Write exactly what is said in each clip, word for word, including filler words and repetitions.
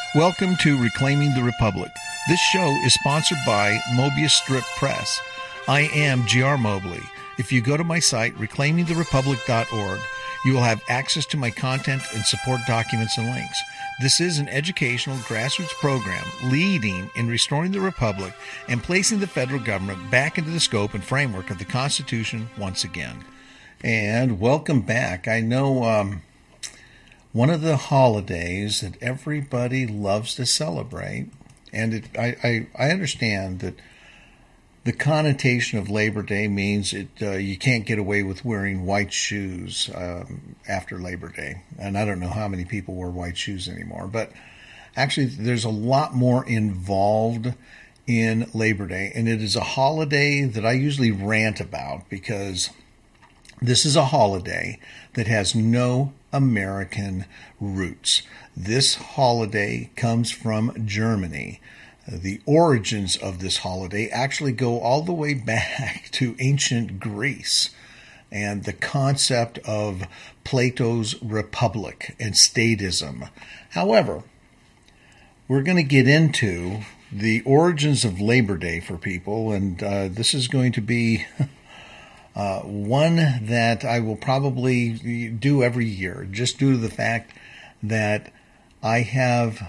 Welcome to Reclaiming the Republic. This show is sponsored by Mobius Strip Press. I am G R Mobley. If you go to my site, reclaiming the republic dot org, you will have access to my content and support documents and links. This is an educational grassroots program leading in restoring the Republic and placing the federal government back into the scope and framework of the Constitution once again. And welcome back. I know um, one of the holidays that everybody loves to celebrate, and it, I, I, I understand that the connotation of Labor Day means it uh, you can't get away with wearing white shoes um, after Labor Day. And I don't know how many people wear white shoes anymore. But actually, there's a lot more involved in Labor Day. And it is a holiday that I usually rant about because this is a holiday that has no American roots. This holiday comes from Germany. The origins of this holiday actually go all the way back to ancient Greece and the concept of Plato's republic and statism. However, we're going to get into the origins of Labor Day for people, and uh, this is going to be uh, one that I will probably do every year, just due to the fact that I have,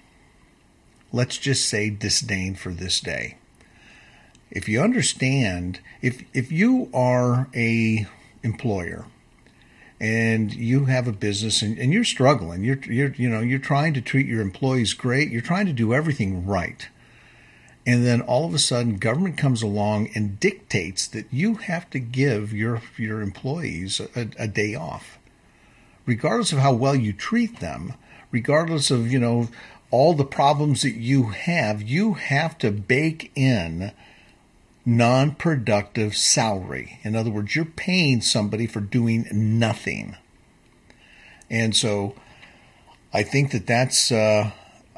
let's just say, disdain for this day. If you understand, if if you are a employer and you have a business and, and you're struggling, you're you're you know you're trying to treat your employees great, you're trying to do everything right, and then all of a sudden government comes along and dictates that you have to give your your employees a, a day off, regardless of how well you treat them, regardless of you know. all the problems that you have, you have to bake in non-productive salary. In other words, you're paying somebody for doing nothing. And so I think that that's, uh,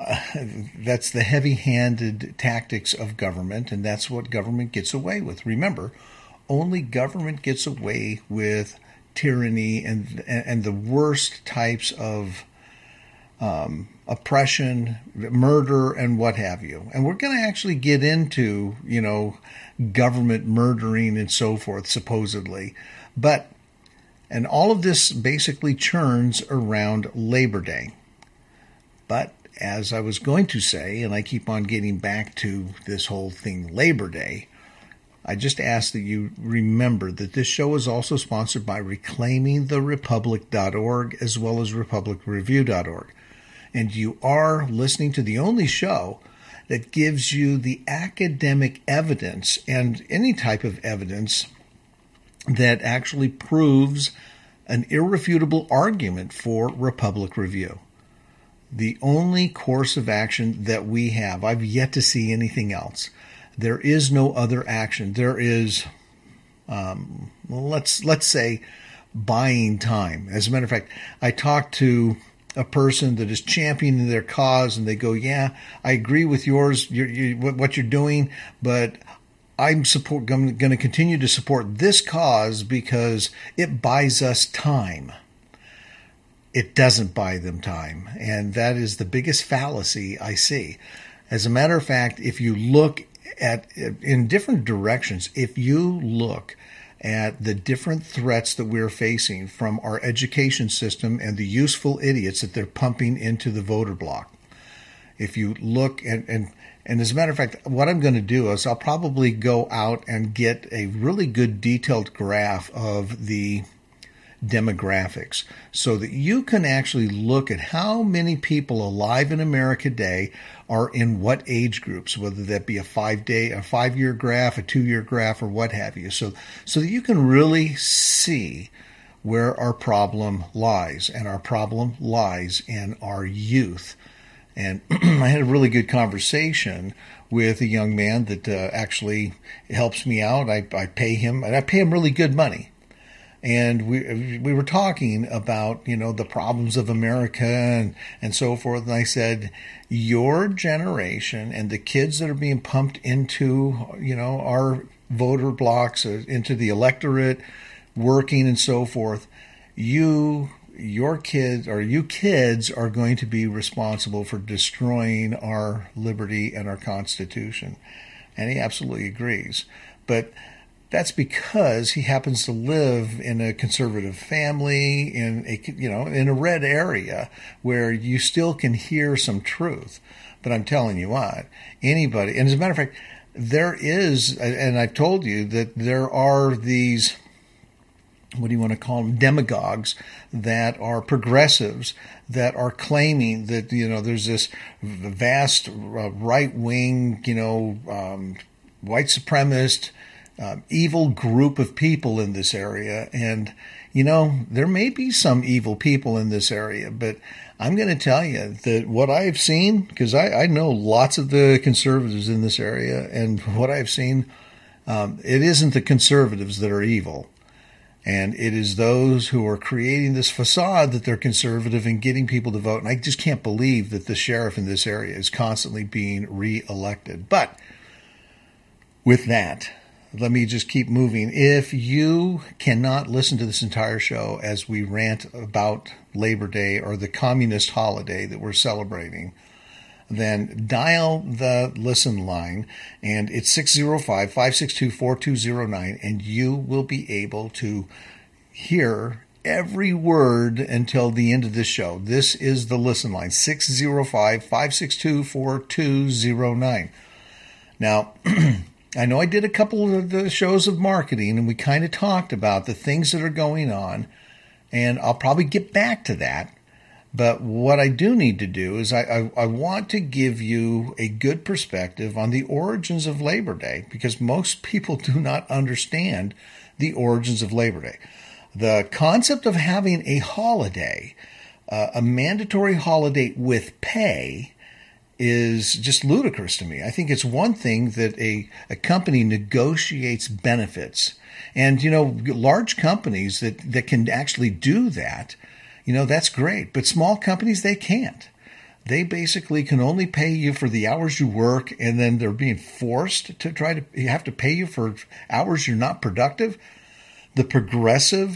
that's the heavy-handed tactics of government, and that's what government gets away with. Remember, only government gets away with tyranny and, and the worst types of Um, oppression, murder, and what have you. And we're going to actually get into, you know, government murdering and so forth, supposedly. But, and all of this basically churns around Labor Day. But as I was going to say, and I keep on getting back to this whole thing, Labor Day, I just ask that you remember that this show is also sponsored by reclaiming the republic dot org as well as republic review dot org. And you are listening to the only show that gives you the academic evidence and any type of evidence that actually proves an irrefutable argument for Republic Review. The only course of action that we have, I've yet to see anything else. There is no other action. There is, um, let's let's say, buying time. As a matter of fact, I talked to a person that is championing their cause, and they go, "Yeah, I agree with yours, you're, you, what you're doing, but I'm support going to continue to support this cause because it buys us time." It doesn't buy them time, and that is the biggest fallacy I see. As a matter of fact, if you look at in different directions, if you look at the different threats that we're facing from our education system and the useful idiots that they're pumping into the voter block. If you look and, and, and as a matter of fact, what I'm going to do is I'll probably go out and get a really good detailed graph of the demographics so that you can actually look at how many people alive in America today are in what age groups, whether that be a five day, a five year graph, a two year graph, or what have you. So, so that you can really see where our problem lies, and our problem lies in our youth. And I had a really good conversation with a young man that uh, actually helps me out. I, I pay him, and I pay him really good money. And we we were talking about, you know, the problems of America and, and so forth. And I said, your generation and the kids that are being pumped into, you know, our voter blocks, into the electorate, working and so forth, you your kids or you kids are going to be responsible for destroying our liberty and our Constitution. And he absolutely agrees. But that's because he happens to live in a conservative family, in a, you know, in a red area where you still can hear some truth. But I'm telling you what, anybody, and as a matter of fact, there is, and I've told you that there are these, what do you want to call them, demagogues that are progressives that are claiming that, you know, there's this vast uh, right-wing, you know, um, white supremacist, uh, evil group of people in this area. And, you know, there may be some evil people in this area, but I'm going to tell you that what I've seen, because I, I know lots of the conservatives in this area, and what I've seen, um, it isn't the conservatives that are evil. And it is those who are creating this facade that they're conservative and getting people to vote. And I just can't believe that the sheriff in this area is constantly being reelected. But with that, let me just keep moving. If you cannot listen to this entire show as we rant about Labor Day or the communist holiday that we're celebrating, then dial the listen line, and it's six oh five, five six two, four two oh nine, and you will be able to hear every word until the end of this show. This is the listen line, six oh five, five six two, four two oh nine. Now, I know I did a couple of the shows of marketing, and we kind of talked about the things that are going on, and I'll probably get back to that. But what I do need to do is I, I, I want to give you a good perspective on the origins of Labor Day, because most people do not understand the origins of Labor Day. The concept of having a holiday, uh, a mandatory holiday with pay, is just ludicrous to me. I think it's one thing that a, a company negotiates benefits. And, you know, large companies that, that can actually do that, you know, that's great. But small companies, they can't. They basically can only pay you for the hours you work, and then they're being forced to try to you have to pay you for hours you're not productive. The progressive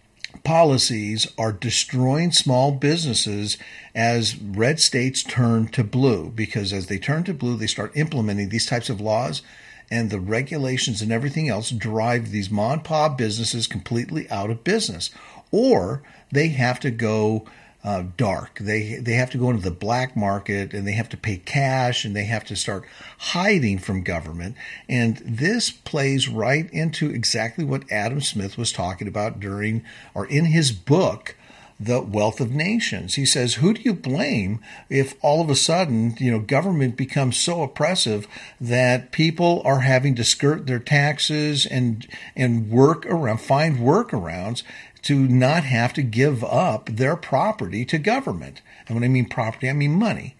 policies are destroying small businesses as red states turn to blue, because as they turn to blue, they start implementing these types of laws, and the regulations and everything else drive these mom and pop businesses completely out of business. Or they have to go uh, dark. They they have to go into the black market, and they have to pay cash, and they have to start hiding from government. And this plays right into exactly what Adam Smith was talking about during or in his book, The Wealth of Nations. He says, who do you blame if all of a sudden, you know, government becomes so oppressive that people are having to skirt their taxes and and work around, find workarounds to not have to give up their property to government? And when I mean property, I mean money.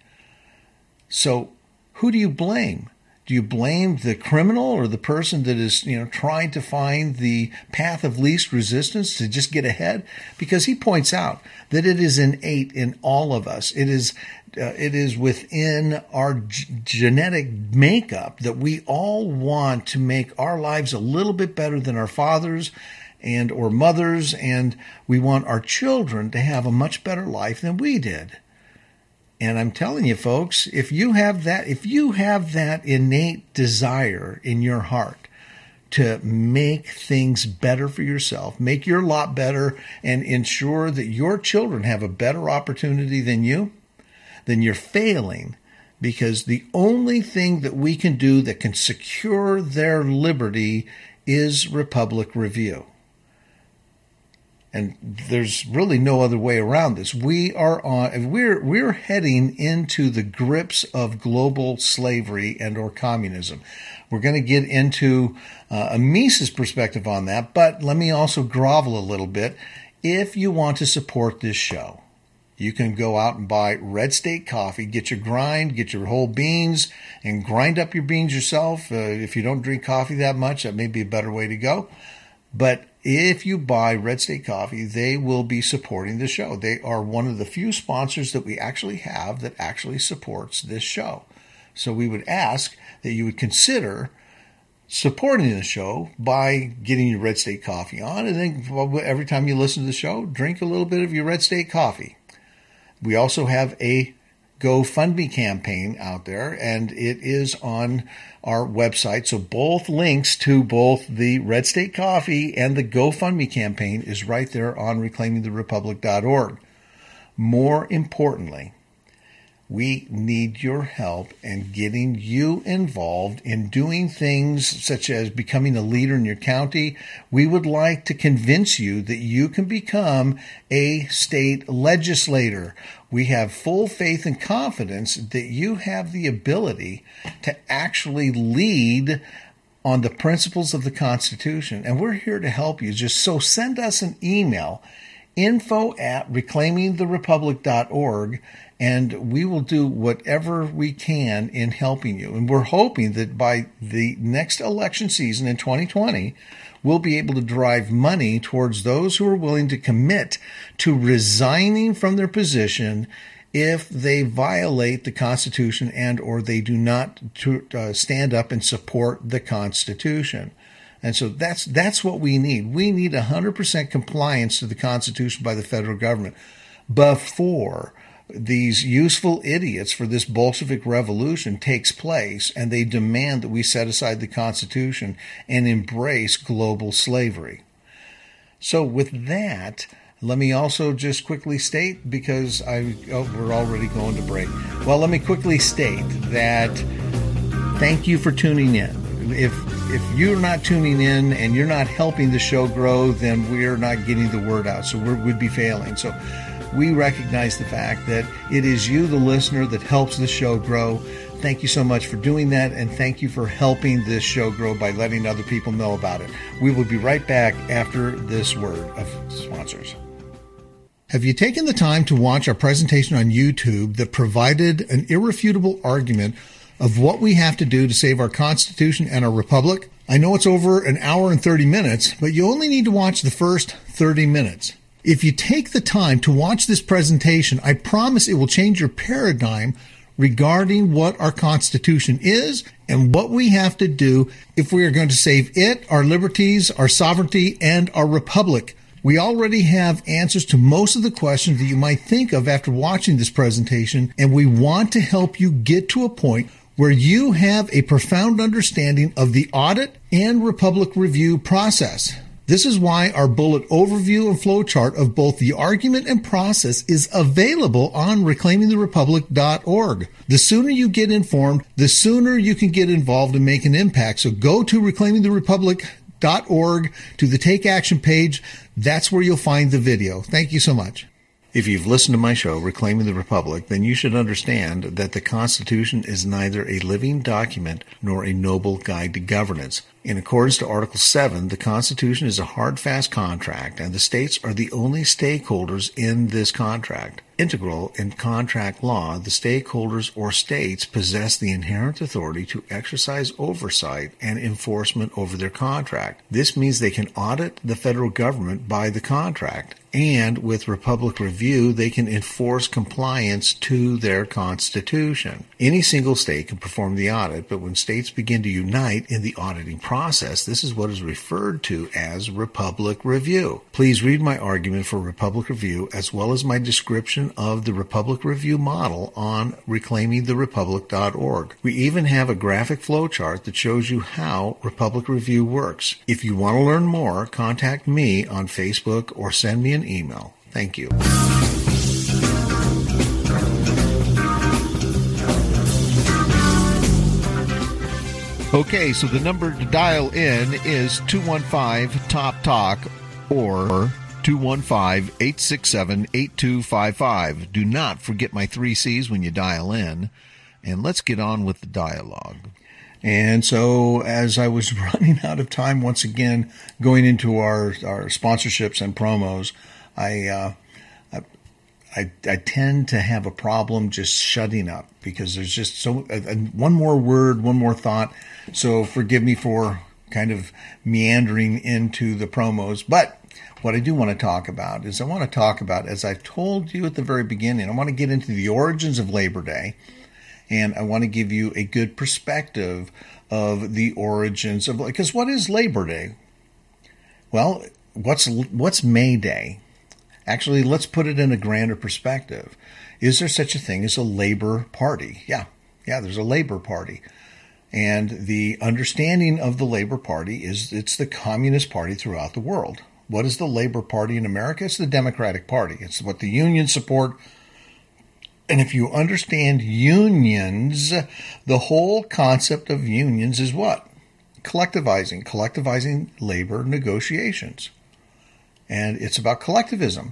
So who do you blame? Do you blame the criminal or the person that is, you know, trying to find the path of least resistance to just get ahead? Because he points out that it is innate in all of us. It is uh, it is within our g- genetic makeup that we all want to make our lives a little bit better than our fathers and or mothers, and we want our children to have a much better life than we did. And I'm telling you, folks, if you have that, if you have that innate desire in your heart to make things better for yourself, make your lot better, and ensure that your children have a better opportunity than you, then you're failing, because the only thing that we can do that can secure their liberty is Republic Review. And there's really no other way around this. We are on, we're, we're heading into the grips of global slavery and or communism. We're going to get into uh, a Mises perspective on that, but let me also grovel a little bit. If you want to support this show, you can go out and buy Red State Coffee, get your grind, get your whole beans, and grind up your beans yourself. Uh, if you don't drink coffee that much, that may be a better way to go. But if you buy Red State Coffee, they will be supporting the show. They are one of the few sponsors that we actually have that actually supports this show. So we would ask that you would consider supporting the show by getting your Red State Coffee on. And then every time you listen to the show, drink a little bit of your Red State Coffee. We also have a GoFundMe campaign out there, and it is on our website. So both links to both the Red State Coffee and the GoFundMe campaign is right there on reclaiming the republic dot org. More importantly, we need your help in getting you involved in doing things such as becoming a leader in your county. We would like to convince you that you can become a state legislator. We have full faith and confidence that you have the ability to actually lead on the principles of the Constitution. And we're here to help you. Just so send us an email, info at reclaiming the republic dot org, and we will do whatever we can in helping you. And we're hoping that by the next election season in twenty twenty, we'll be able to drive money towards those who are willing to commit to resigning from their position if they violate the Constitution and or they do not to, uh, stand up and support the Constitution. And so that's that's what we need. We need one hundred percent compliance to the Constitution by the federal government before these useful idiots for this Bolshevik revolution takes place, and they demand that we set aside the Constitution and embrace global slavery. So with that, let me also just quickly state, because I oh, we're already going to break. Well, let me quickly state that thank you for tuning in. If if you're not tuning in and you're not helping the show grow, then we're not getting the word out. So we would be failing. So we recognize the fact that it is you, the listener, that helps the show grow. Thank you so much for doing that, and thank you for helping this show grow by letting other people know about it. We will be right back after this word of sponsors. Have you taken the time to watch our presentation on YouTube that provided an irrefutable argument of what we have to do to save our Constitution and our Republic? I know it's over an hour and thirty minutes, but you only need to watch the first thirty minutes. If you take the time to watch this presentation, I promise it will change your paradigm regarding what our Constitution is and what we have to do if we are going to save it, our liberties, our sovereignty, and our republic. We already have answers to most of the questions that you might think of after watching this presentation, and we want to help you get to a point where you have a profound understanding of the audit and republic review process. This is why our bullet overview and flowchart of both the argument and process is available on reclaiming the republic dot org. The sooner you get informed, the sooner you can get involved and make an impact. So go to reclaiming the republic dot org to the Take Action page. That's where you'll find the video. Thank you so much. If you've listened to my show, Reclaiming the Republic, then you should understand that the Constitution is neither a living document nor a noble guide to governance. In accordance to Article seven, the Constitution is a hard, fast contract, and the states are the only stakeholders in this contract. Integral in contract law, the stakeholders or states possess the inherent authority to exercise oversight and enforcement over their contract. This means they can audit the federal government by the contract, and with Republic Review, they can enforce compliance to their Constitution. Any single state can perform the audit, but when states begin to unite in the auditing process, this is what is referred to as Republic Review. Please read my argument for Republic Review as well as my description of the Republic Review model on reclaiming the republic dot org. We even have a graphic flowchart that shows you how Republic Review works. If you want to learn more, contact me on Facebook or send me an email. Thank you. Okay, so the number to dial in is two one five top talk or two one five, eight six seven, eight two five five. Do not forget my three C's when you dial in, and let's get on with the dialogue. And so as I was running out of time once again, going into our, our sponsorships and promos, I, uh, I, I I tend to have a problem just shutting up because there's just so uh, one more word, one more thought. So forgive me for kind of meandering into the promos, but what I do want to talk about is I want to talk about, as I told you at the very beginning, I want to get into the origins of Labor Day And I want to give you a good perspective of the origins of, because what is Labor Day? Well, what's what's May Day? Actually, let's put it in a grander perspective. Is there such a thing as a Labor Party? Yeah, yeah, there's a Labor Party. And the understanding of the Labor Party is it's the Communist Party throughout the world. What is the Labor Party in America? It's the Democratic Party. It's what the unions support. And if you understand unions, the whole concept of unions is what? Collectivizing, collectivizing labor negotiations. And it's about collectivism.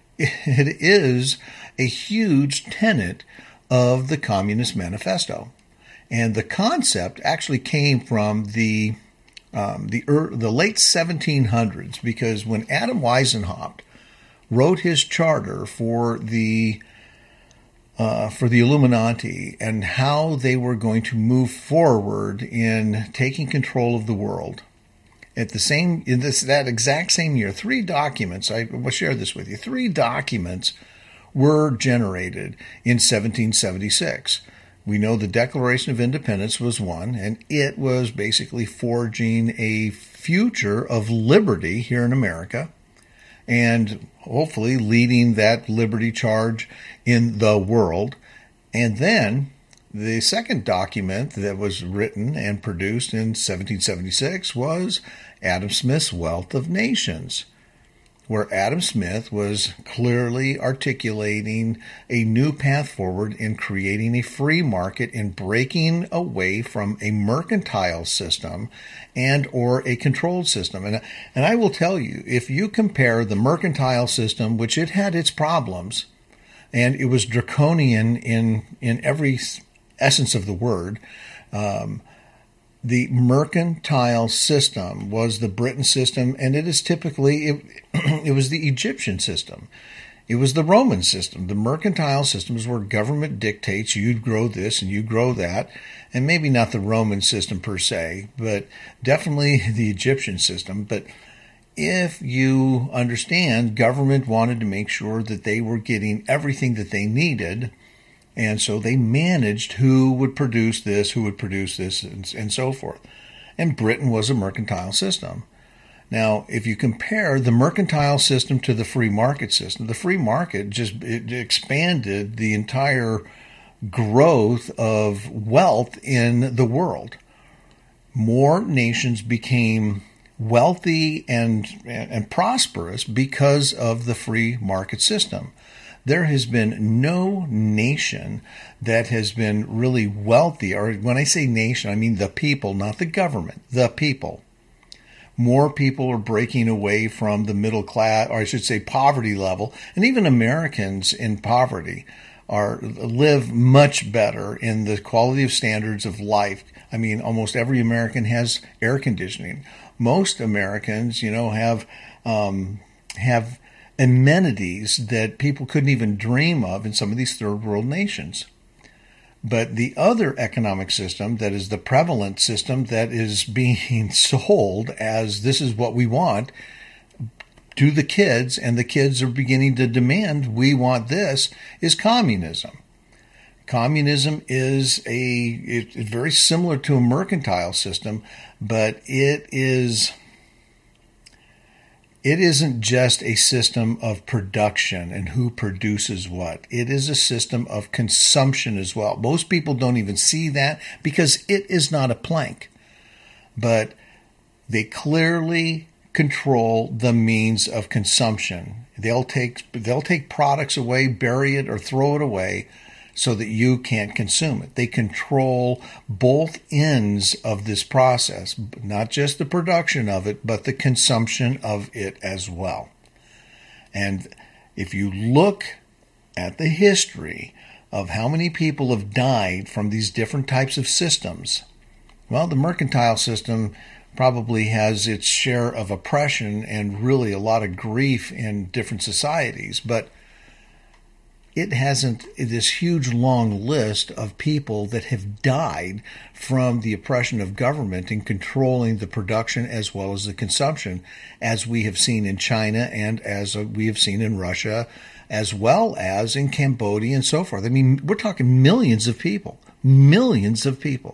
It is a huge tenet of the Communist Manifesto. And the concept actually came from the um, the, er, the late seventeen hundreds, because when Adam Weishaupt wrote his charter for the Uh, for the Illuminati and how they were going to move forward in taking control of the world. At the same, in this that exact same year, three documents, I will share this with you, three documents were generated in seventeen seventy-six. We know the Declaration of Independence was one, and it was basically forging a future of liberty here in America, and hopefully leading that liberty charge in the world. And then the second document that was written and produced in seventeen seventy-six was Adam Smith's Wealth of Nations, where Adam Smith was clearly articulating a new path forward in creating a free market and breaking away from a mercantile system and or a controlled system. And, and I will tell you, if you compare the mercantile system, which it had its problems, and it was draconian in, in every essence of the word, um, the mercantile system was the Britain system, and it is typically, it, it was the Egyptian system. It was the Roman system. The mercantile system is where government dictates you grow this and you grow that, and maybe not the Roman system per se, but definitely the Egyptian system. But if you understand, government wanted to make sure that they were getting everything that they needed, and so they managed who would produce this, who would produce this, and, and so forth. And Britain was a mercantile system. Now, if you compare the mercantile system to the free market system, the free market just it expanded the entire growth of wealth in the world. More nations became wealthy and, and prosperous because of the free market system. There has been no nation that has been really wealthy, or when I say nation, I mean the people, not the government, the people. More people are breaking away from the middle class, or I should say poverty level, and even Americans in poverty are live much better in the quality of standards of life. I mean, almost every American has air conditioning. Most Americans, you know, have um, have amenities that people couldn't even dream of in some of these third world nations. But the other economic system that is the prevalent system that is being sold as this is what we want to the kids, and the kids are beginning to demand we want this, is communism. Communism is a it, it's very similar to a mercantile system, but it is It isn't just a system of production and who produces what. It is a system of consumption as well. Most people don't even see that because it is not a plank. But they clearly control the means of consumption. They'll take they'll take products away, bury it, or throw it away so that you can't consume it. They control both ends of this process, not just the production of it, but the consumption of it as well. And if you look at the history of how many people have died from these different types of systems, well, the mercantile system probably has its share of oppression and really a lot of grief in different societies, but it hasn't this huge long list of people that have died from the oppression of government in controlling the production as well as the consumption, as we have seen in China and as we have seen in Russia, as well as in Cambodia and so forth. I mean, we're talking millions of people, millions of people.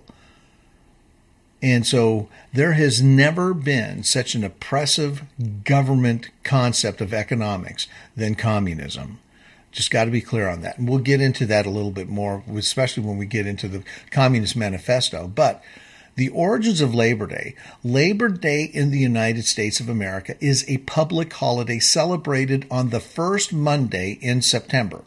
And so there has never been such an oppressive government concept of economics than communism. Just got to be clear on that. And we'll get into that a little bit more, especially when we get into the Communist Manifesto. But the origins of Labor Day. Labor Day in the United States of America is a public holiday celebrated on the first Monday in September.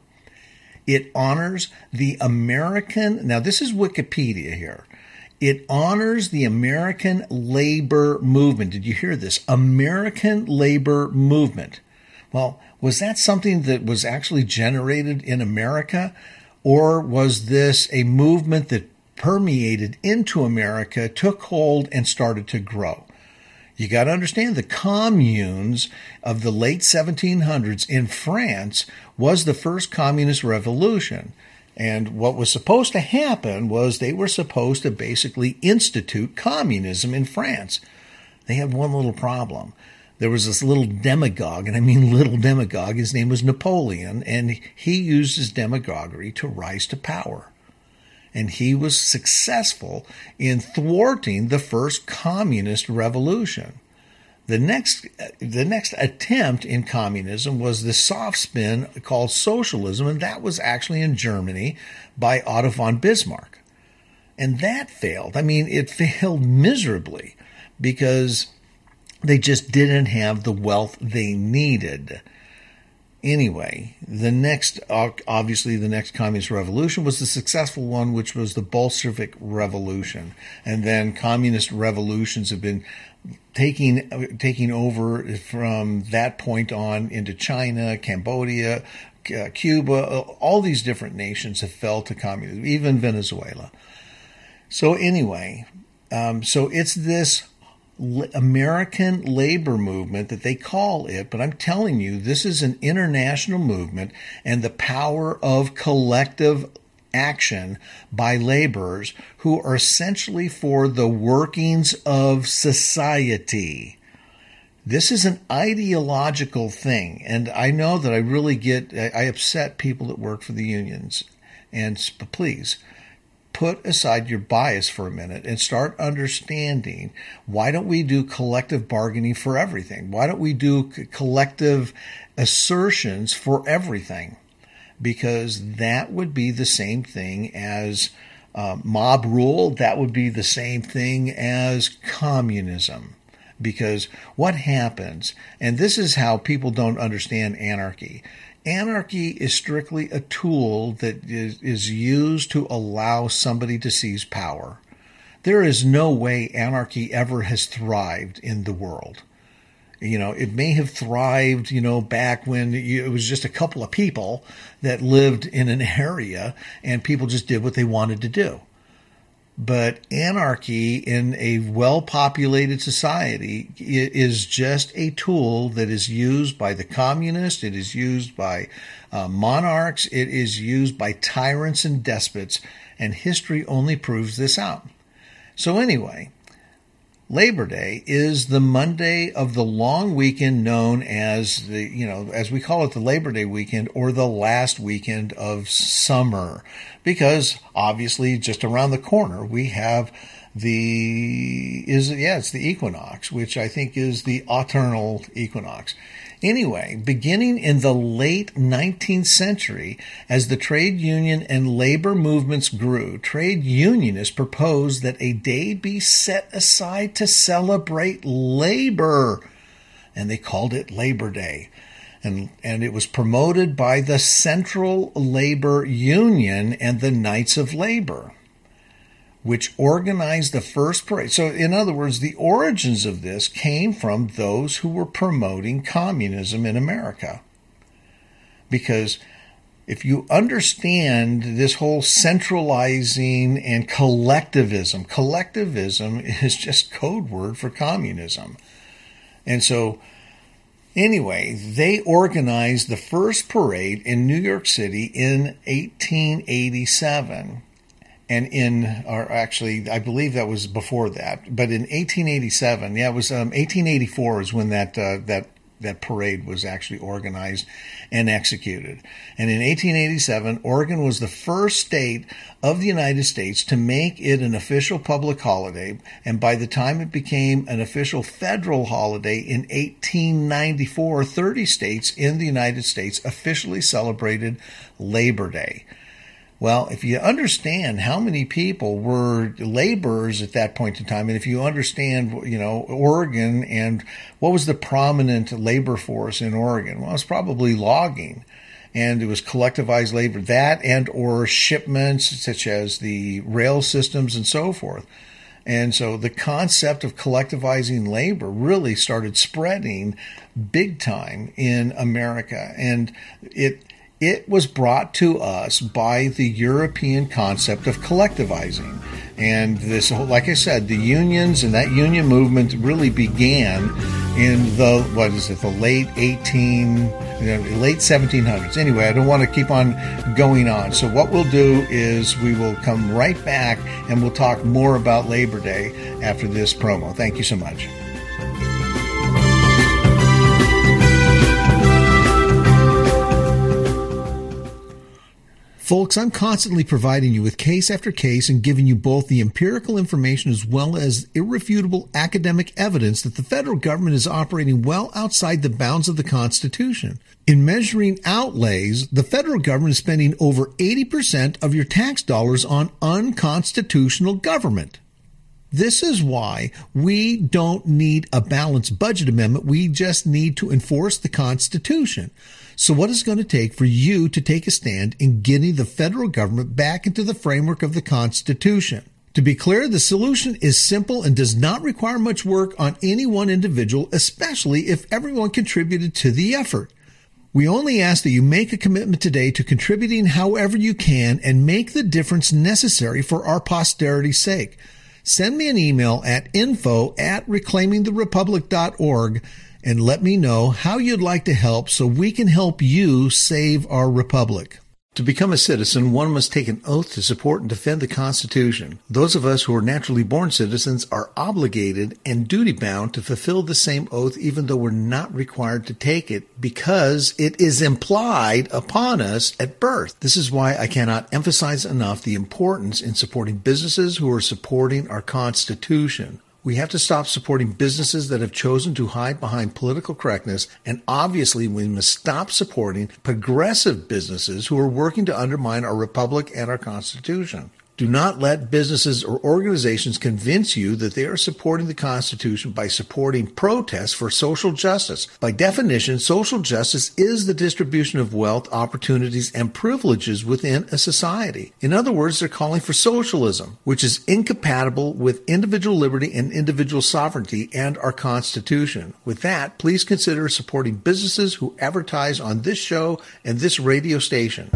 It honors the American, now this is Wikipedia here. It honors the American labor movement. Did you hear this? American labor movement. Well, was that something that was actually generated in America, or was this a movement that permeated into America, took hold, and started to grow? You got to understand the communes of the late seventeen hundreds in France was the first communist revolution. And what was supposed to happen was they were supposed to basically institute communism in France. They had one little problem. There was this little demagogue, and I mean little demagogue, his name was Napoleon, and he used his demagoguery to rise to power. And he was successful in thwarting the first communist revolution. The next, the next attempt in communism was the soft spin called socialism, and that was actually in Germany by Otto von Bismarck. And that failed. I mean, it failed miserably because they just didn't have the wealth they needed. Anyway, the next, obviously the next communist revolution was the successful one, which was the Bolshevik Revolution. And then communist revolutions have been taking, taking over from that point on into China, Cambodia, uh, Cuba. All these different nations have fell to communism, even Venezuela. So anyway, um, so it's this American labor movement that they call it, but I'm telling you, this is an international movement, and the power of collective action by laborers who are essentially for the workings of society. This is an ideological thing, and I know that I really get, I upset people that work for the unions, and please, put aside your bias for a minute and start understanding, why don't we do collective bargaining for everything? Why don't we do collective assertions for everything? Because that would be the same thing as uh, mob rule. That would be the same thing as communism. Because what happens, and this is how people don't understand anarchy. Anarchy is strictly a tool that is, is used to allow somebody to seize power. There is no way anarchy ever has thrived in the world. You know, it may have thrived, you know, back when you, it was just a couple of people that lived in an area and people just did what they wanted to do. But anarchy in a well-populated society is just a tool that is used by the communists. It is used by uh, monarchs. It is used by tyrants and despots. And history only proves this out. So anyway, Labor Day is the Monday of the long weekend known as the, you know, as we call it, the Labor Day weekend, or the last weekend of summer, because obviously just around the corner we have the, is, yeah, it's the equinox, which I think is the autumnal equinox. Anyway, beginning in the late nineteenth century, as the trade union and labor movements grew, trade unionists proposed that a day be set aside to celebrate labor, and they called it Labor Day. And, and it was promoted by the Central Labor Union and the Knights of Labor, which organized the first parade. So, in other words, the origins of this came from those who were promoting communism in America. Because if you understand this whole centralizing and collectivism, collectivism is just code word for communism. And so Anyway, they organized the first parade in New York City in eighteen eighty-seven. And in, or actually, I believe that was before that, but in eighteen eighty-seven, yeah, it was um, eighteen eighty-four is when that uh, that that parade was actually organized and executed. And in eighteen eighty-seven, Oregon was the first state of the United States to make it an official public holiday. And by the time it became an official federal holiday in eighteen ninety-four, thirty states in the United States officially celebrated Labor Day. Well, if you understand how many people were laborers at that point in time, and if you understand, you know, Oregon and what was the prominent labor force in Oregon? Well, it's probably logging, and it was collectivized labor, that and or shipments such as the rail systems and so forth. And so the concept of collectivizing labor really started spreading big time in America, and it It was brought to us by the European concept of collectivizing. And this, like I said, the unions and that union movement really began in the, what is it, the late eighteen, you know, late seventeen hundreds. Anyway, I don't want to keep on going on. So what we'll do is we will come right back and we'll talk more about Labor Day after this promo. Thank you so much. Folks, I'm constantly providing you with case after case and giving you both the empirical information as well as irrefutable academic evidence that the federal government is operating well outside the bounds of the Constitution. In measuring outlays, the federal government is spending over eighty percent of your tax dollars on unconstitutional government. This is why we don't need a balanced budget amendment. We just need to enforce the Constitution. So what is it going to take for you to take a stand in getting the federal government back into the framework of the Constitution? To be clear, the solution is simple and does not require much work on any one individual, especially if everyone contributed to the effort. We only ask that you make a commitment today to contributing however you can and make the difference necessary for our posterity's sake. Send me an email at info at reclaiming the republic dot org and let me know how you'd like to help so we can help you save our republic. To become a citizen, one must take an oath to support and defend the Constitution. Those of us who are naturally born citizens are obligated and duty-bound to fulfill the same oath even though we're not required to take it because it is implied upon us at birth. This is why I cannot emphasize enough the importance in supporting businesses who are supporting our Constitution. We have to stop supporting businesses that have chosen to hide behind political correctness, and obviously we must stop supporting progressive businesses who are working to undermine our republic and our Constitution. Do not let businesses or organizations convince you that they are supporting the Constitution by supporting protests for social justice. By definition, social justice is the distribution of wealth, opportunities, and privileges within a society. In other words, they're calling for socialism, which is incompatible with individual liberty and individual sovereignty and our Constitution. With that, please consider supporting businesses who advertise on this show and this radio station.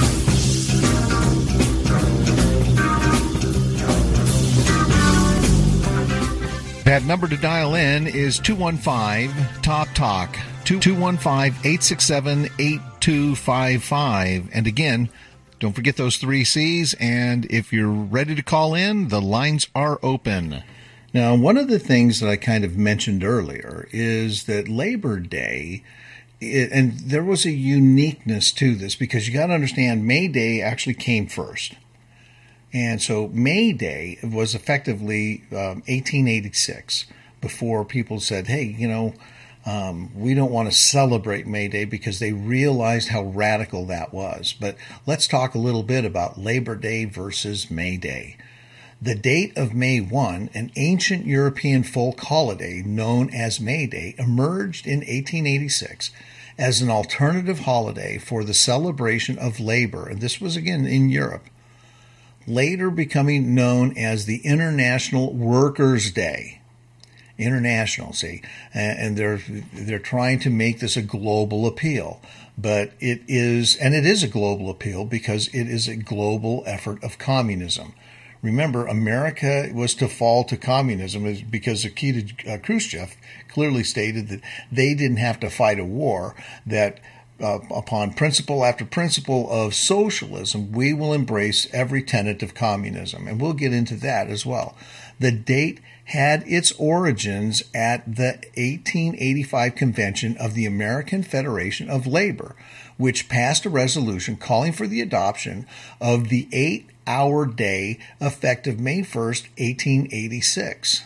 That number to dial in is two one five, talk talk, two one five, eight six seven, eight two five five. And again, don't forget those three C's, and if you're ready to call in, the lines are open. Now, one of the things that I kind of mentioned earlier is that Labor Day, and there was a uniqueness to this because you got to understand May Day actually came first. And so May Day was effectively um, eighteen eighty-six before people said, hey, you know, um, we don't want to celebrate May Day because they realized how radical that was. But let's talk a little bit about Labor Day versus May Day. The date of May first, an ancient European folk holiday known as May Day, emerged in eighteen eighty-six as an alternative holiday for the celebration of labor. And this was, again, in Europe. Later becoming known as the International Workers' Day. International, see, and they're they're trying to make this a global appeal, but it is, and it is a global appeal because it is a global effort of communism. Remember, America was to fall to communism because Nikita Khrushchev clearly stated that they didn't have to fight a war, that uh, upon principle after principle of socialism, we will embrace every tenet of communism. And we'll get into that as well. The date had its origins at the eighteen eighty-five convention of the American Federation of Labor, which passed a resolution calling for the adoption of the eight-hour day effective May first, eighteen eighty-six.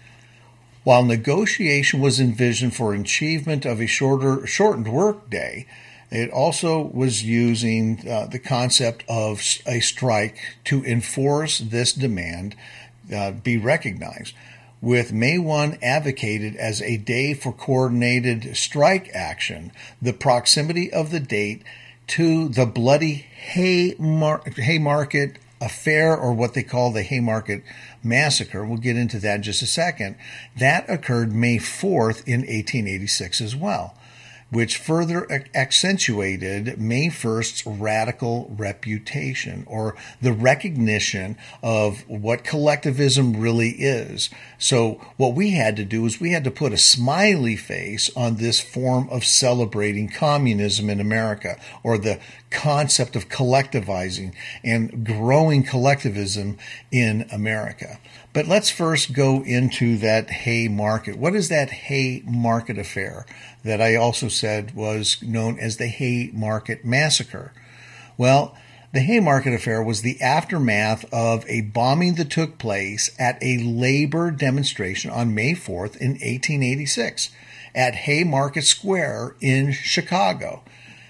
While negotiation was envisioned for achievement of a shorter, shortened work day, it also was using uh, the concept of a strike to enforce this demand uh, be recognized, with May first advocated as a day for coordinated strike action. The proximity of the date to the bloody Haymar- Haymarket Affair, or what they call the Haymarket Massacre, we'll get into that in just a second, that occurred May fourth in eighteen eighty-six as well, which further accentuated May first's radical reputation, or the recognition of what collectivism really is. So what we had to do is we had to put a smiley face on this form of celebrating communism in America, or the concept of collectivizing and growing collectivism in America. But let's first go into that Haymarket. What is that Haymarket Affair that I also said was known as the Haymarket Massacre? Well, the Haymarket Affair was the aftermath of a bombing that took place at a labor demonstration on May fourth in eighteen eighty-six at Haymarket Square in Chicago.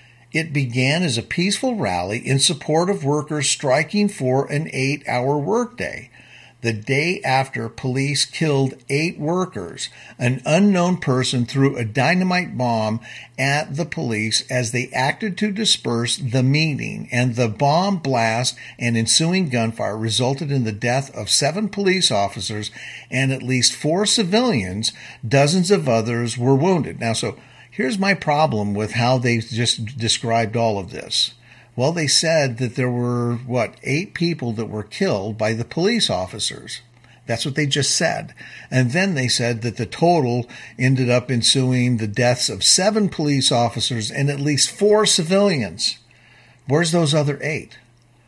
It began as a peaceful rally in support of workers striking for an eight-hour workday. The day after, police killed eight workers. An unknown person threw a dynamite bomb at the police as they acted to disperse the meeting, and the bomb blast and ensuing gunfire resulted in the death of seven police officers and at least four civilians. Dozens of others were wounded. Now, so here's my problem with how they just described all of this. Well, they said that there were, what, eight people that were killed by the police officers. That's what they just said. And then they said that the total ended up ensuing the deaths of seven police officers and at least four civilians. Where's those other eight?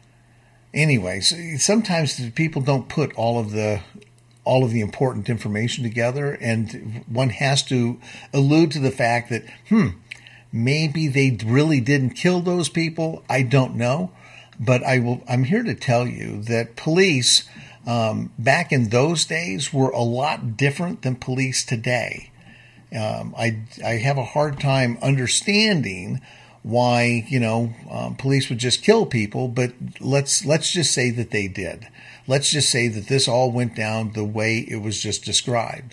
Anyways, sometimes people don't put all of the all of the important information together, and one has to allude to the fact that, hmm, maybe they really didn't kill those people. I don't know. But I will, I'm here to tell you that police um, back in those days were a lot different than police today. Um, I, I have a hard time understanding why, you know, um, police would just kill people, but let's let's just say that they did. Let's just say that this all went down the way it was just described.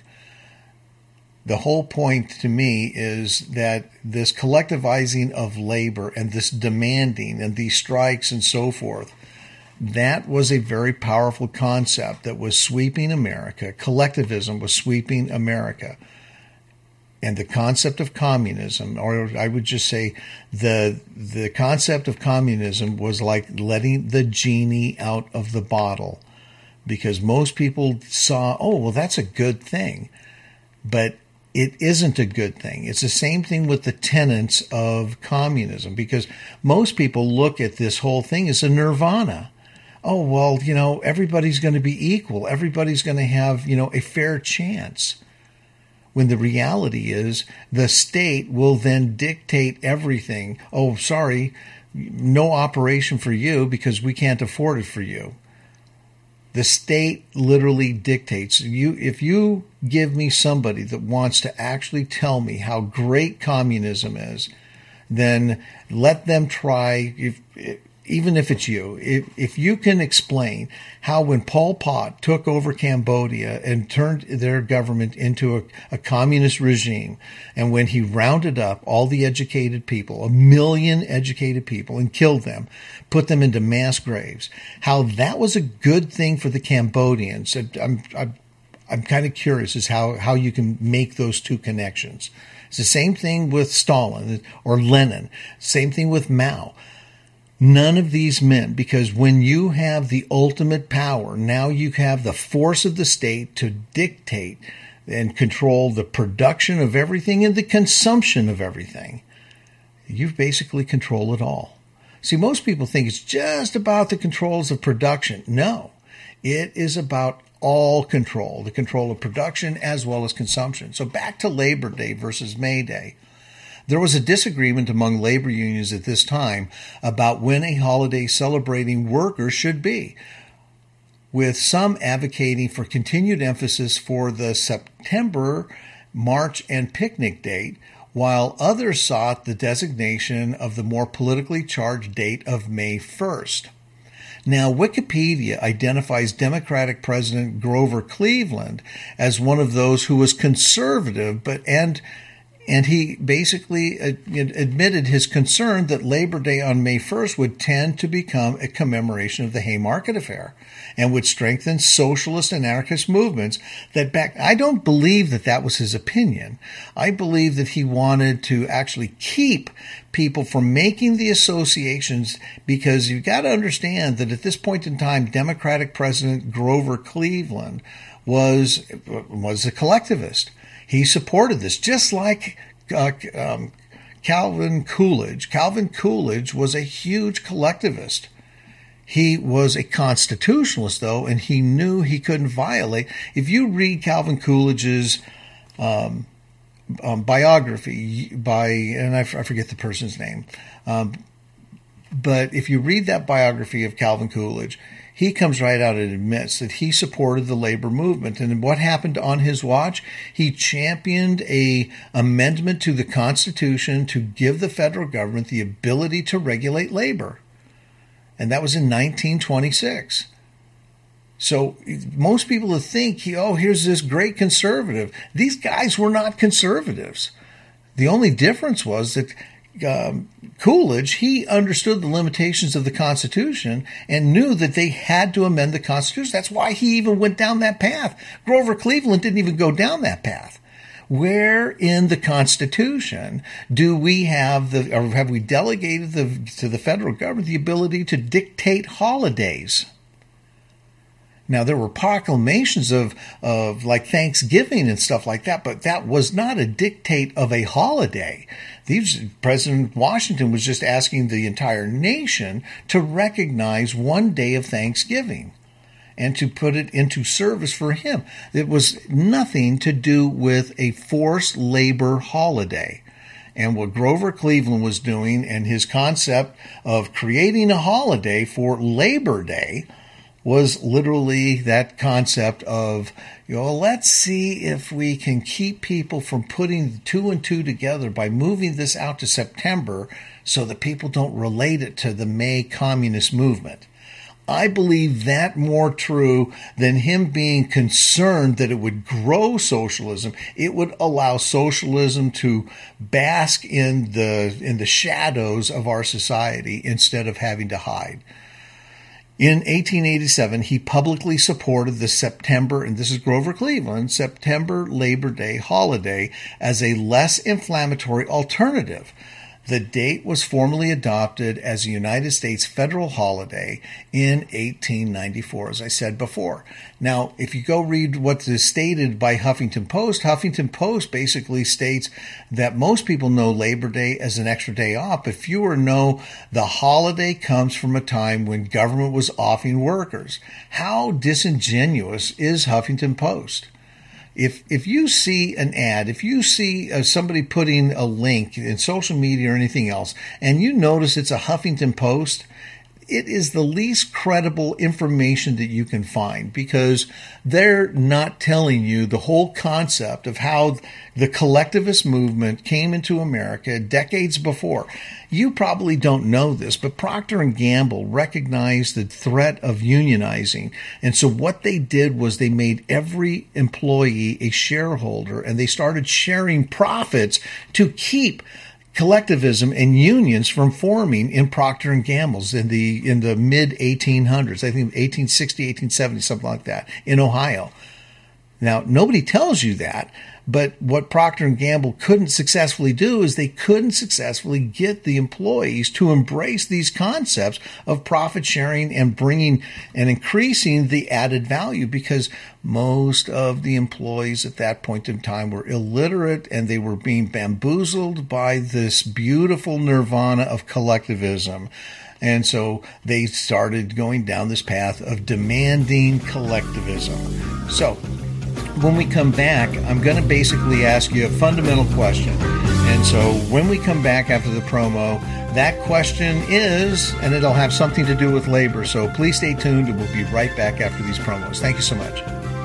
The whole point to me is that this collectivizing of labor and this demanding and these strikes and so forth, that was a very powerful concept that was sweeping America. Collectivism was sweeping America. And the concept of communism, or I would just say the the concept of communism was like letting the genie out of the bottle, because most people saw, oh, well, that's a good thing. But it isn't a good thing. It's the same thing with the tenets of communism, because most people look at this whole thing as a nirvana. Oh, well, you know, everybody's going to be equal. Everybody's going to have, you know, a fair chance. When the reality is the state will then dictate everything. Oh, sorry, no operation for you because we can't afford it for you. The state literally dictates. You, if you give me somebody that wants to actually tell me how great communism is, then let them try. If, even if it's you, if, if you can explain how when Pol Pot took over Cambodia and turned their government into a, a communist regime, and when he rounded up all the educated people, a million educated people, and killed them, put them into mass graves, how that was a good thing for the Cambodians. I'm, I'm, I'm kind of curious as how, how you can make those two connections. It's the same thing with Stalin or Lenin, same thing with Mao. None of these men, because when you have the ultimate power, now you have the force of the state to dictate and control the production of everything and the consumption of everything. You basically control it all. See, most people think it's just about the controls of production. No, it is about all control, the control of production as well as consumption. So back to Labor Day versus May Day. There was a disagreement among labor unions at this time about when a holiday celebrating workers should be, with some advocating for continued emphasis for the September, March, and picnic date, while others sought the designation of the more politically charged date of May first. Now, Wikipedia identifies Democratic President Grover Cleveland as one of those who was conservative, but and and he basically admitted his concern that Labor Day on May first would tend to become a commemoration of the Haymarket Affair and would strengthen socialist and anarchist movements that back. I don't believe that that was his opinion. I believe that he wanted to actually keep people from making the associations, because you've got to understand that at this point in time, Democratic President Grover Cleveland was was a collectivist. He supported this, just like uh, um, Calvin Coolidge. Calvin Coolidge was a huge collectivist. He was a constitutionalist, though, and he knew he couldn't violate. If you read Calvin Coolidge's um, um, biography by, and I, f- I forget the person's name, um, but if you read that biography of Calvin Coolidge, he comes right out and admits that he supported the labor movement. And what happened on his watch? He championed a amendment to the Constitution to give the federal government the ability to regulate labor. And that was in nineteen twenty-six. So most people think, oh, here's this great conservative. These guys were not conservatives. The only difference was that Um, Coolidge, he understood the limitations of the Constitution and knew that they had to amend the Constitution. That's why he even went down that path. Grover Cleveland didn't even go down that path. Where in the Constitution do we have the, or have we delegated the, to the federal government the ability to dictate holidays? Now, there were proclamations of, of like Thanksgiving and stuff like that, but that was not a dictate of a holiday. These, President Washington was just asking the entire nation to recognize one day of Thanksgiving and to put it into service for him. It was nothing to do with a forced labor holiday. And what Grover Cleveland was doing and his concept of creating a holiday for Labor Day was literally that concept of, you know, let's see if we can keep people from putting two and two together by moving this out to September so that people don't relate it to the May communist movement. I believe that more true than him being concerned that it would grow socialism. It would allow socialism to bask in the in the shadows of our society instead of having to hide. In eighteen eighty-seven, he publicly supported the September, and this is Grover Cleveland, September Labor Day holiday as a less inflammatory alternative. The date was formally adopted as a United States federal holiday in eighteen ninety-four, as I said before. Now, if you go read what is stated by Huffington Post, Huffington Post basically states that most people know Labor Day as an extra day off, but fewer know the holiday comes from a time when government was offing workers. How disingenuous is Huffington Post? If if you see an ad, if you see uh, somebody putting a link in social media or anything else, and you notice it's a Huffington Post, it is the least credible information that you can find, because they're not telling you the whole concept of how the collectivist movement came into America decades before. You probably don't know this, but Procter and Gamble recognized the threat of unionizing. And so what they did was they made every employee a shareholder, and they started sharing profits to keep collectivism and unions from forming in Procter and Gamble's in the in the mid eighteen hundreds. I think eighteen sixty, eighteen seventy, something like that, in Ohio. Now, nobody tells you that, But what Procter and Gamble couldn't successfully do is they couldn't successfully get the employees to embrace these concepts of profit sharing and bringing and increasing the added value, because most of the employees at that point in time were illiterate and they were being bamboozled by this beautiful nirvana of collectivism. And so they started going down this path of demanding collectivism. So when we come back, I'm going to basically ask you a fundamental question. And so when we come back after the promo, that question is, and it'll have something to do with labor. So please stay tuned, and we'll be right back after these promos. Thank you so much.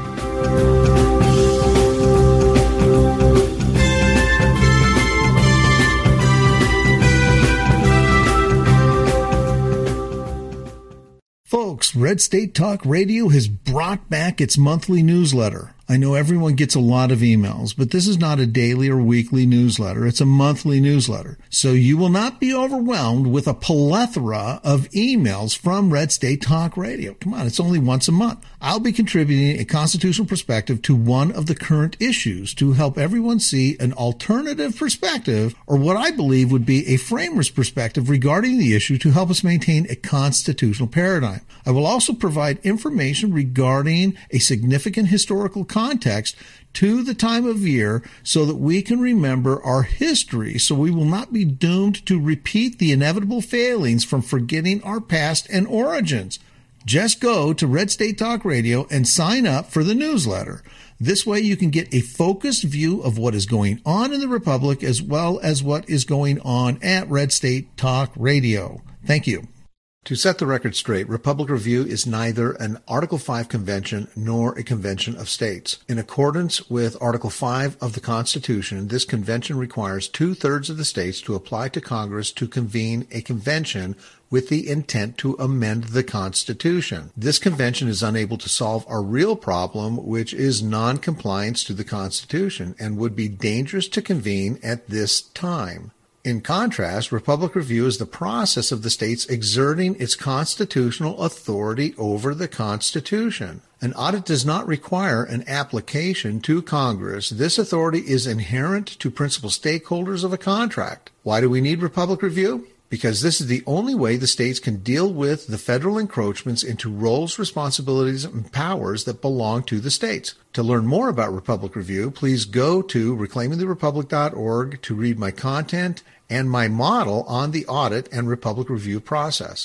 Folks, Red State Talk Radio has brought back its monthly newsletter. I know everyone gets a lot of emails, but this is not a daily or weekly newsletter. It's a monthly newsletter. So you will not be overwhelmed with a plethora of emails from Red State Talk Radio. Come on, it's only once a month. I'll be contributing a constitutional perspective to one of the current issues to help everyone see an alternative perspective, or what I believe would be a framer's perspective regarding the issue, to help us maintain a constitutional paradigm. I will also provide information regarding a significant historical context to the time of year so that we can remember our history, so we will not be doomed to repeat the inevitable failings from forgetting our past and origins. Just go to Red State Talk Radio and sign up for the newsletter. This way you can get a focused view of what is going on in the Republic, as well as what is going on at Red State Talk Radio. Thank you. To set the record straight, Republic Review is neither an Article five convention nor a convention of states. In accordance with Article five of the Constitution, this convention requires two-thirds of the states to apply to Congress to convene a convention with the intent to amend the Constitution. This convention is unable to solve our real problem, which is non-compliance to the Constitution, and would be dangerous to convene at this time. In contrast, Republic Review is the process of the states exerting its constitutional authority over the Constitution. An audit does not require an application to Congress. This authority is inherent to principal stakeholders of a contract. Why do we need Republic Review? Because this is the only way the states can deal with the federal encroachments into roles, responsibilities, and powers that belong to the states. To learn more about Republic Review, please go to reclaiming the republic dot org to read my content and my model on the audit and Republic Review process.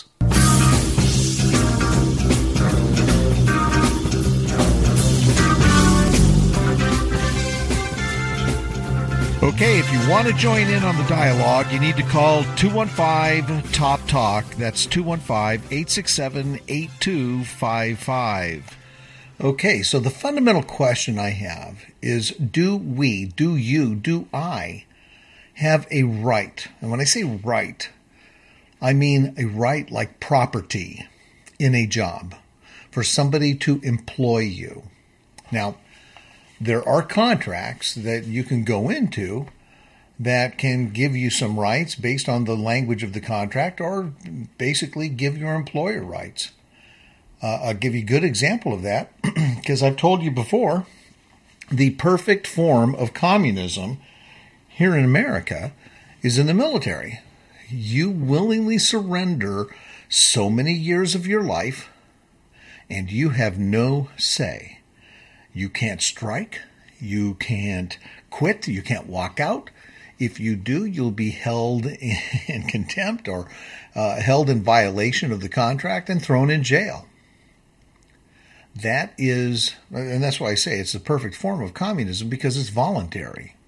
Okay, if you want to join in on the dialogue, you need to call two one five, T O P, TALK. That's two one five, eight six seven, eight two five five. Okay, so the fundamental question I have is, do we, do you, do I have a right? And when I say right, I mean a right like property in a job for somebody to employ you. Now, there are contracts that you can go into that can give you some rights based on the language of the contract, or basically give your employer rights. Uh, I'll give you a good example of that because I've told you before, the perfect form of communism here in America is in the military. You willingly surrender so many years of your life and you have no say. You can't strike. You can't quit. You can't walk out. If you do, you'll be held in contempt or uh, held in violation of the contract and thrown in jail. That is, and that's why I say it's the perfect form of communism, because it's voluntary.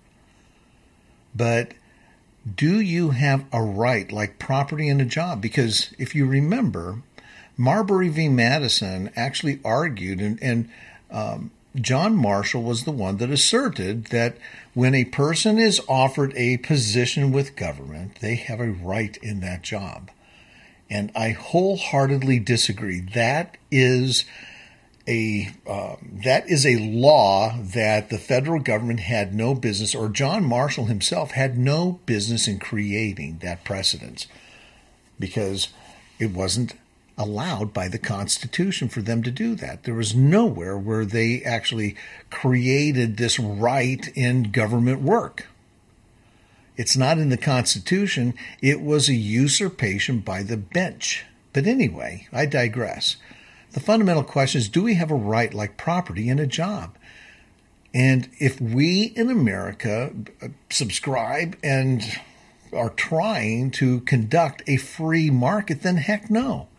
But do you have a right like property in a job? Because if you remember, Marbury v. Madison actually argued, and, and um, John Marshall was the one that asserted that when a person is offered a position with government, they have a right in that job. And I wholeheartedly disagree. That is a uh, that is a law that the federal government had no business, or John Marshall himself had no business in creating that precedence, because it wasn't allowed by the Constitution for them to do that. There was nowhere where they actually created this right in government work. It's not in the Constitution. It was a usurpation by the bench. But anyway, I digress. The fundamental question is, do we have a right like property in a job? And if we in America subscribe and are trying to conduct a free market, then heck no.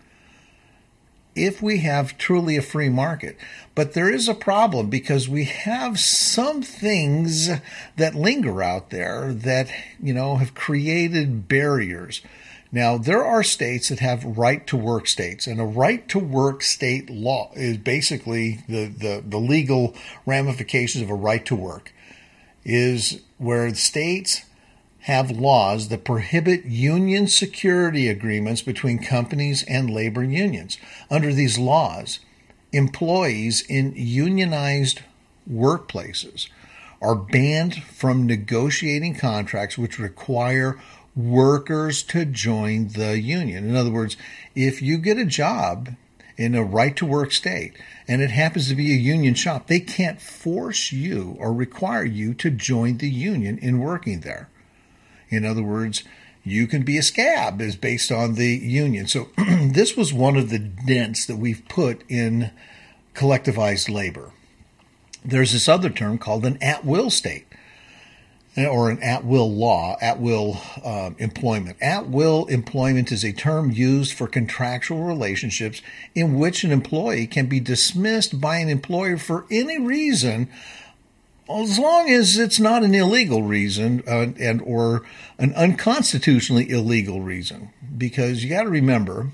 If we have truly a free market. But there is a problem because we have some things that linger out there that, you know, have created barriers. Now, there are states that have right-to-work states, and a right-to-work state law is basically the, the, the legal ramifications of a right to work, is where states have laws that prohibit union security agreements between companies and labor unions. Under these laws, employees in unionized workplaces are banned from negotiating contracts which require workers to join the union. In other words, if you get a job in a right-to-work state and it happens to be a union shop, they can't force you or require you to join the union in working there. In other words, you can be a scab is based on the union. So this was one of the dents that we've put in collectivized labor. There's this other term called an at-will state, or an at-will law, at-will uh, employment. At-will employment is a term used for contractual relationships in which an employee can be dismissed by an employer for any reason, as long as it's not an illegal reason uh, and or an unconstitutionally illegal reason. Because you got to remember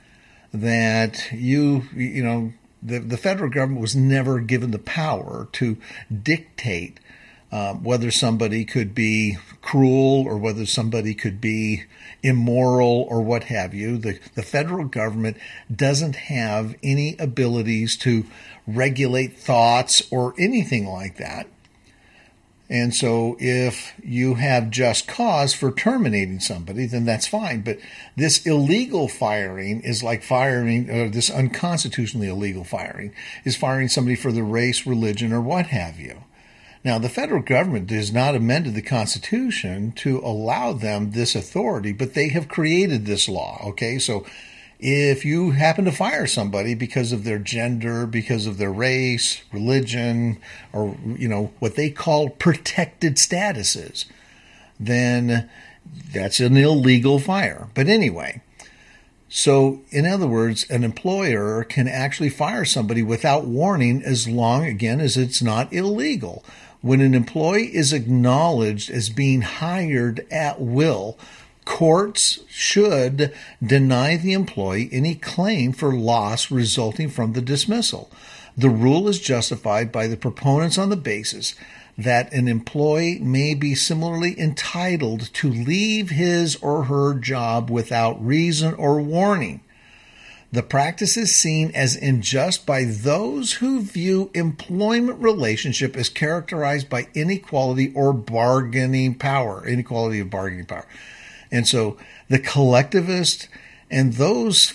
that you, you know, the, the federal government was never given the power to dictate uh, whether somebody could be cruel or whether somebody could be immoral or what have you. The, the federal government doesn't have any abilities to regulate thoughts or anything like that. And so if you have just cause for terminating somebody, then that's fine. But this illegal firing is like firing, or this unconstitutionally illegal firing is firing somebody for their race, religion, or what have you. Now, the federal government has not amended the Constitution to allow them this authority, but they have created this law, okay? So if you happen to fire somebody because of their gender, because of their race, religion, or, you know, what they call protected statuses, then that's an illegal fire. But anyway, so in other words, an employer can actually fire somebody without warning as long, again, as it's not illegal. When an employee is acknowledged as being hired at will, courts should deny the employee any claim for loss resulting from the dismissal. The rule is justified by the proponents on the basis that an employee may be similarly entitled to leave his or her job without reason or warning. The practice is seen as unjust by those who view employment relationship as characterized by inequality or bargaining power, inequality of bargaining power. And so the collectivists and those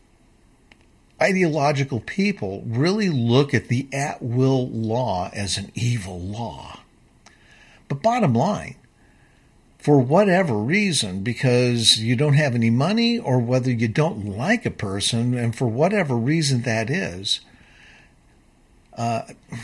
ideological people really look at the at-will law as an evil law. But bottom line, for whatever reason, because you don't have any money or whether you don't like a person, and for whatever reason that is, uh,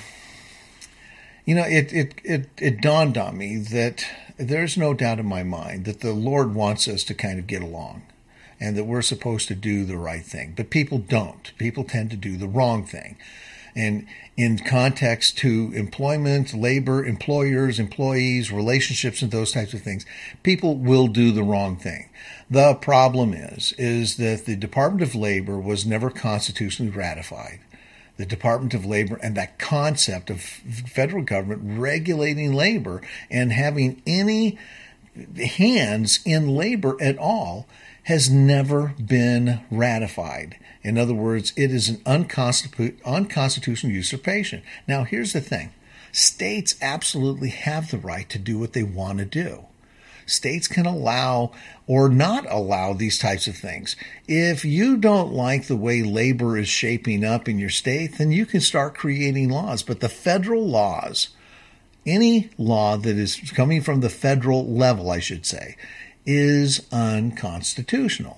you know, it, it, it, it dawned on me that there's no doubt in my mind that the Lord wants us to kind of get along and that we're supposed to do the right thing. But people don't. People tend to do the wrong thing. And in context to employment, labor, employers, employees, relationships, and those types of things, people will do the wrong thing. The problem is, is that the Department of Labor was never constitutionally ratified. The Department of Labor and that concept of federal government regulating labor and having any hands in labor at all has never been ratified. In other words, it is an unconstitu- unconstitutional usurpation. Now, here's the thing. States absolutely have the right to do what they want to do. States can allow or not allow these types of things. If you don't like the way labor is shaping up in your state, then you can start creating laws. But the federal laws, any law that is coming from the federal level, I should say, is unconstitutional.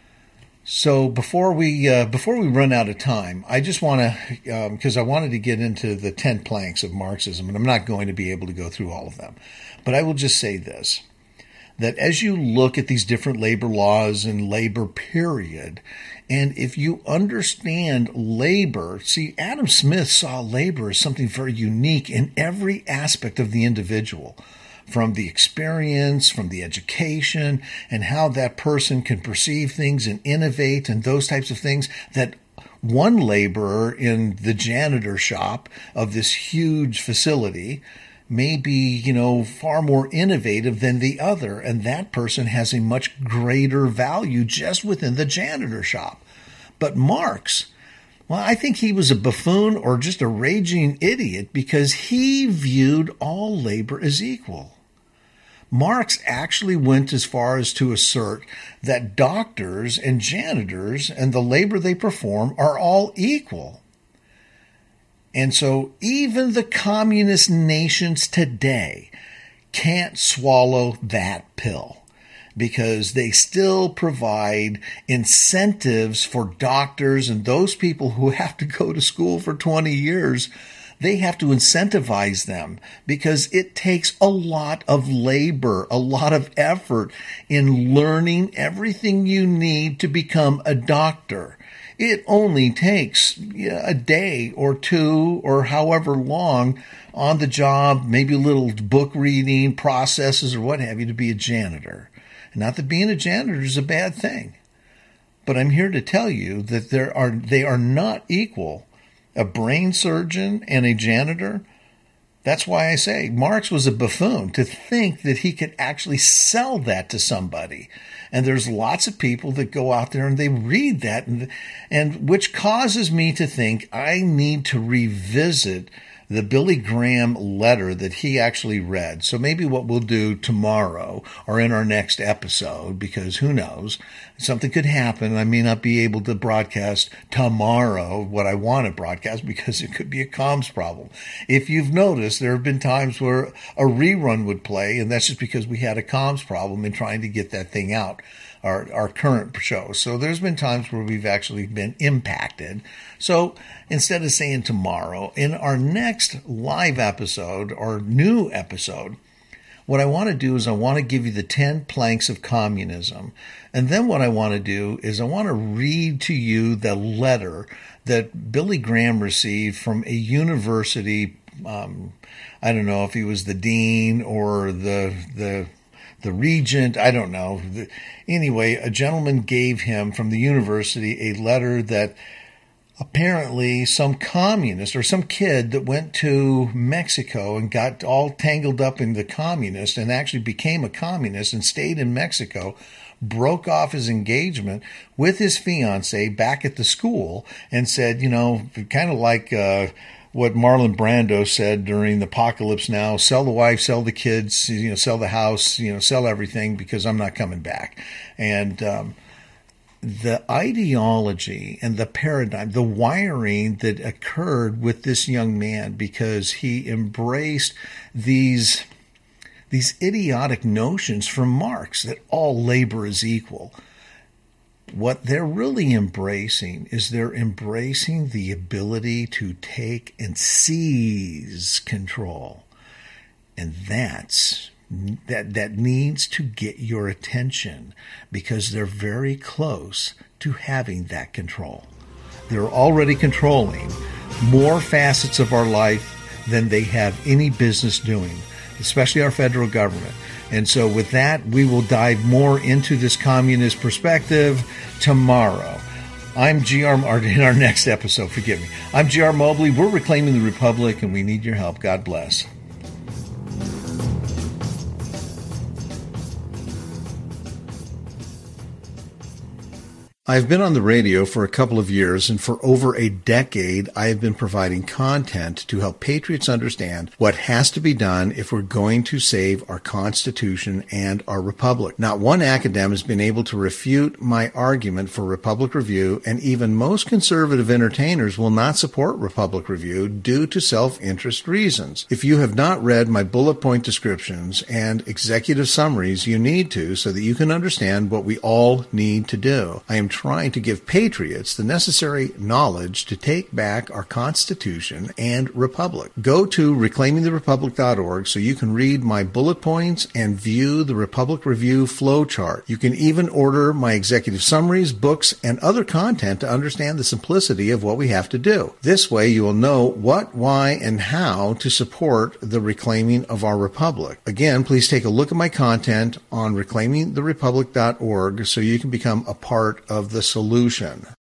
So before we uh, before we run out of time, I just want to, because um, I wanted to get into the ten planks of Marxism, and I'm not going to be able to go through all of them. But I will just say this, that as you look at these different labor laws and labor period, and if you understand labor, see, Adam Smith saw labor as something very unique in every aspect of the individual, from the experience, from the education, and how that person can perceive things and innovate and those types of things, that one laborer in the janitor shop of this huge facility may be, you know, far more innovative than the other, and that person has a much greater value just within the janitor shop. But Marx, well, I think he was a buffoon or just a raging idiot because he viewed all labor as equal. Marx actually went as far as to assert that doctors and janitors and the labor they perform are all equal. And so even the communist nations today can't swallow that pill, because they still provide incentives for doctors and those people who have to go to school for twenty years. They have to incentivize them because it takes a lot of labor, a lot of effort in learning everything you need to become a doctor. It only takes a day or two or however long on the job, maybe a little book reading, processes or what have you, to be a janitor. Not that being a janitor is a bad thing, but I'm here to tell you that there are they are not equal. A brain surgeon and a janitor. That's why I say Marx was a buffoon to think that he could actually sell that to somebody. And there's lots of people that go out there and they read that, and, and which causes me to think I need to revisit the Billy Graham letter that he actually read. So maybe what we'll do tomorrow or in our next episode, because who knows, something could happen. I may not be able to broadcast tomorrow what I want to broadcast because it could be a comms problem. If you've noticed, there have been times where a rerun would play, and that's just because we had a comms problem in trying to get that thing out, our, our current show. So there's been times where we've actually been impacted. So instead of saying tomorrow, in our next live episode or new episode, what I want to do is I want to give you the ten planks of communism. And then what I want to do is I want to read to you the letter that Billy Graham received from a university. Um, I don't know if he was the dean or the the the regent. I don't know. Anyway, a gentleman gave him from the university a letter that apparently some communist or some kid that went to Mexico and got all tangled up in the communist and actually became a communist and stayed in Mexico, broke off his engagement with his fiancee back at the school and said, you know, kind of like uh, what Marlon Brando said during the Apocalypse Now, sell the wife, sell the kids, you know, sell the house, you know, sell everything because I'm not coming back. And um the ideology and the paradigm, the wiring that occurred with this young man because he embraced these, these idiotic notions from Marx that all labor is equal. What they're really embracing is they're embracing the ability to take and seize control. And that's That that needs to get your attention because they're very close to having that control. They're already controlling more facets of our life than they have any business doing, especially our federal government. And so with that, we will dive more into this communist perspective tomorrow. I'm G R, or in our next episode, forgive me. I'm G R Mobley. We're reclaiming the Republic, and we need your help. God bless. I've been on the radio for a couple of years, and for over a decade, I have been providing content to help patriots understand what has to be done if we're going to save our Constitution and our Republic. Not one academic has been able to refute my argument for Republic Review, and even most conservative entertainers will not support Republic Review due to self-interest reasons. If you have not read my bullet point descriptions and executive summaries, you need to so that you can understand what we all need to do. I am trying to give patriots the necessary knowledge to take back our Constitution and Republic. Go to reclaiming the republic dot org so you can read my bullet points and view the Republic Review flowchart. You can even order my executive summaries, books, and other content to understand the simplicity of what we have to do. This way you will know what, why, and how to support the reclaiming of our republic. Again, please take a look at my content on reclaiming the republic dot org so you can become a part of the solution.